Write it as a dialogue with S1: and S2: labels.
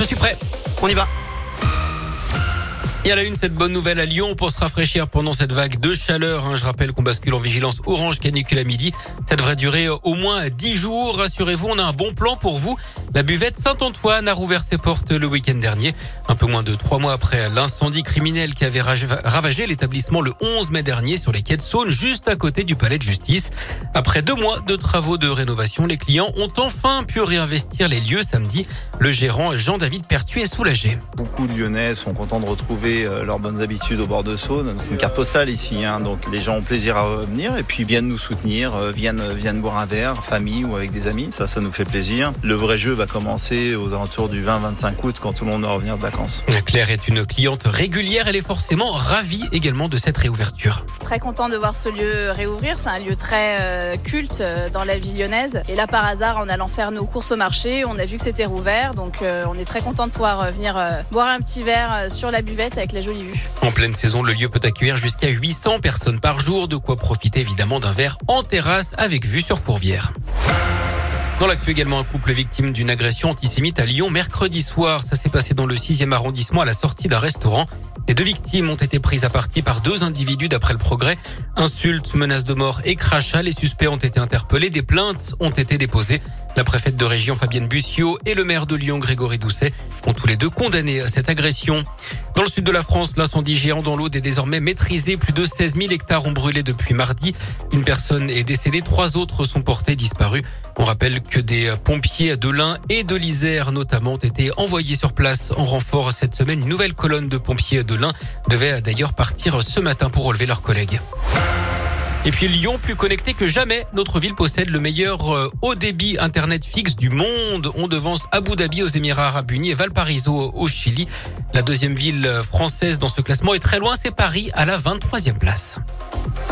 S1: suis prêt. On y va. Et à la une, cette bonne nouvelle à Lyon pour se rafraîchir pendant cette vague de chaleur. Je rappelle qu'on bascule en vigilance orange canicule à midi. Ça devrait durer au moins 10 jours. Rassurez-vous, on a un bon plan pour vous. La buvette Saint-Antoine a rouvert ses portes le week-end dernier. Un peu moins de 3 mois après l'incendie criminel qui avait ravagé l'établissement le 11 mai dernier sur les quais de Saône, juste à côté du palais de justice. Après 2 mois de travaux de rénovation, les clients ont enfin pu réinvestir les lieux samedi. Le gérant Jean-David Pertuis est soulagé.
S2: Beaucoup de Lyonnais sont contents de retrouver leurs bonnes habitudes au bord de Saône. C'est une carte postale ici, donc les gens ont plaisir à venir et puis viennent nous soutenir, viennent boire un verre, famille ou avec des amis. Ça nous fait plaisir. Le vrai jeu va commencer aux alentours du 20-25 août quand tout le monde va revenir de vacances.
S1: Claire est une cliente régulière. Elle est forcément ravie également de cette réouverture.
S3: Très content de voir ce lieu réouvrir. C'est un lieu très culte dans la vie lyonnaise. Et là, par hasard, en allant faire nos courses au marché, on a vu que c'était rouvert. Donc, on est très content de pouvoir venir boire un petit verre sur la buvette avec la jolie vue.
S1: En pleine saison, le lieu peut accueillir jusqu'à 800 personnes par jour. De quoi profiter évidemment d'un verre en terrasse avec vue sur Fourvière. Dans l'actu également, un couple victime d'une agression antisémite à Lyon mercredi soir. Ça s'est passé dans le 6e arrondissement à la sortie d'un restaurant. Les 2 victimes ont été prises à partie par 2 individus d'après le Progrès. Insultes, menaces de mort et crachats. Les suspects ont été interpellés. Des plaintes ont été déposées. La préfète de région Fabienne Bussiot et le maire de Lyon Grégory Doucet ont tous les 2 condamné à cette agression. Dans le sud de la France, l'incendie géant dans l'Aude est désormais maîtrisé. Plus de 16 000 hectares ont brûlé depuis mardi. Une personne est décédée, 3 autres sont portés disparus. On rappelle que des pompiers de l'Ain et de l'Isère notamment ont été envoyés sur place en renfort cette semaine. Une nouvelle colonne de pompiers de l'Ain devait d'ailleurs partir ce matin pour relever leurs collègues. Et puis Lyon, plus connecté que jamais, notre ville possède le meilleur haut débit internet fixe du monde. On devance Abu Dhabi aux Émirats Arabes Unis et Valparaiso au Chili. La 2e ville française dans ce classement est très loin, c'est Paris à la 23e place.